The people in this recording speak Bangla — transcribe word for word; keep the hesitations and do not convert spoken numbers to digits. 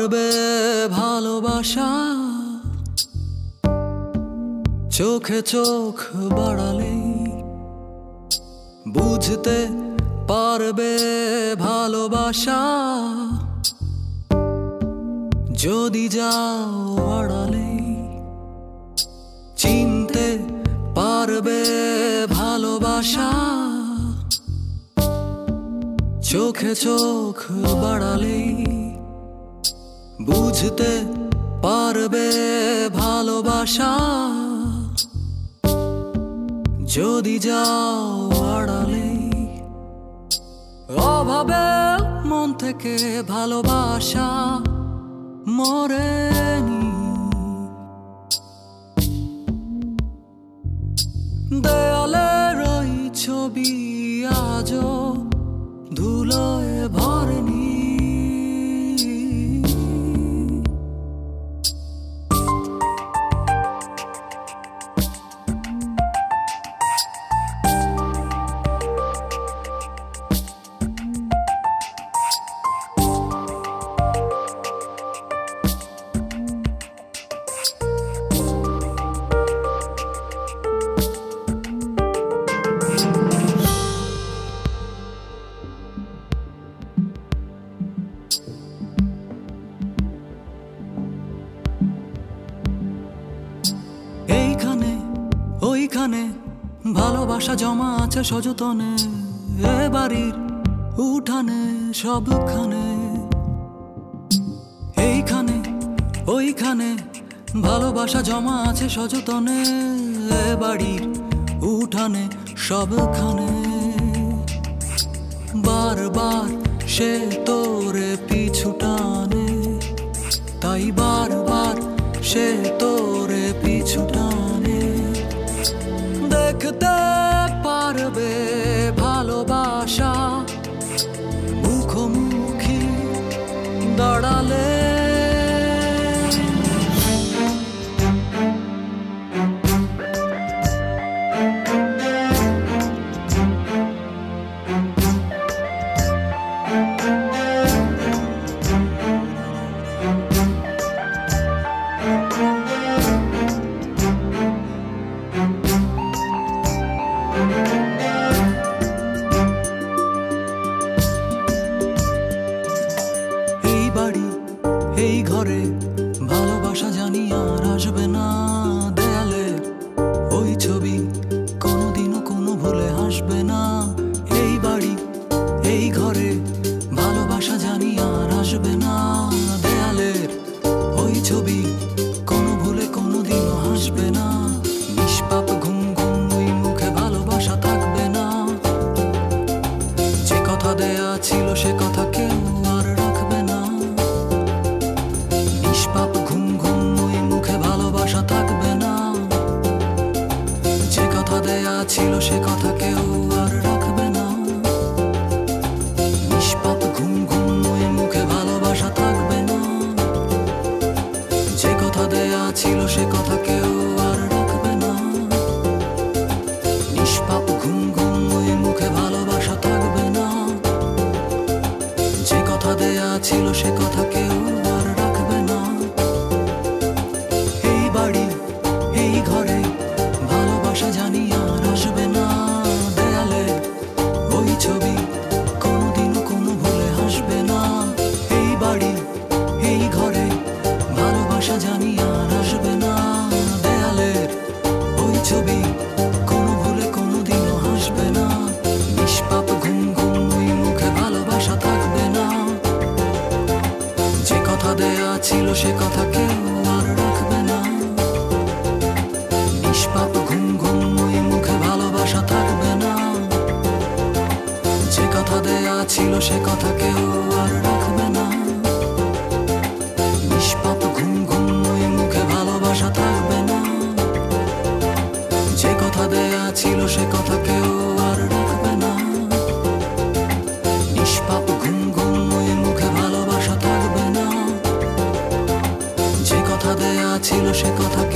পারবে ভালোবাসা চোখে চোখ বাড়ালে বুঝতে পারবে ভালোবাসা যদি যাও আড়ালে চিনতে পারবে ভালোবাসা চোখে চোখ বাড়ালে বুঝতে পারবে ভালোবাসা যদি যাও আড়ালে অভাবে মন থেকে ভালোবাসা মরেনি দেয়ালের ওই ছবি আজও ধুলোয় ভরেনি ওইখানে ভালোবাসা জমা আছে সযতনে এ বাড়ির উঠানে সবখানে এইখানে ওইখানে ভালোবাসা জমা আছে সযতনে এ বাড়ির উঠানে সবখানে বারবার সে তোরে পিছু টানে তাই বারবার সে তোরে পিছু টানে দেখতে পারবে ভালোবাসা মুখোমুখি দাঁড়ালে এই ঘরে ভালোবাসা জানি আর আসবে না দেয়ালে ওই ছবি কোনোদিনও কোনো ভুলে হাসবে না এই বাড়ি এই ঘরে ভালোবাসা জানি আর আসবে না দেয়ালের ওই ছবি কোনো ভুলে কোনোদিনও হাসবে না নিষ্পাপ ঘুম ঘুম ওই মুখে ভালোবাসা থাকবে না যে কথা দেয়া ছিল সে কথা কেউ আর রাখবে না নিষ্পাপ ঘুম ঘুম ওই মুখে ভালোবাসা থাকবে না যে কথা দেয়া ছিল সে কথা কেউ আর রাখবে না নিষ্পাপ ঘুম ঘুম ওই মুখে ভালোবাসা থাকবে না যে কথা দেয়া ছিল সে কথা কেউ আর রাখবে না নিষ্পাপ ঘুম ঘুম ওই মুখে ভালোবাসা থাকবে না যে কথা দেয়া ছিল সে কথা কেউ আর রাখবে না এই বাড়ি এই ঘরে ভালোবাসা জানি আর আসবে না দেয়ালে ওই ছবি কোনোদিনও কোনো ভুলে হাসবে না এই বাড়ি এই ঘরে ভালোবাসা জানি আর আসবে না দেয়ালের ওই ছবি কোনো ভুলে কোনোদিনও হাসবে না নিষ্পাপ ঘুম ঘুম ওই মুখে ভালোবাসা থাকবে না যে কথা দেয়া ছিল সে কথা কেউ আর রাখবে না নিষ্পাপ ঘুম ঘুম ওই মুখে ভালোবাসা থাকবে না যে কথা দেয়া ছিল সে কথা কেউ আর রাখবে না নিষ্পাপ ঘুম ঘুম ওই মুখে ভালোবাসা থাকবে না যে কথা দেয়া ছিল সে কথা কেউ আর রাখবে না নিষ্পাপ ঘুম ঘুম ওই মুখে ভালোবাসা থাকবে না যে কথা দেয়া ছিল সে কথা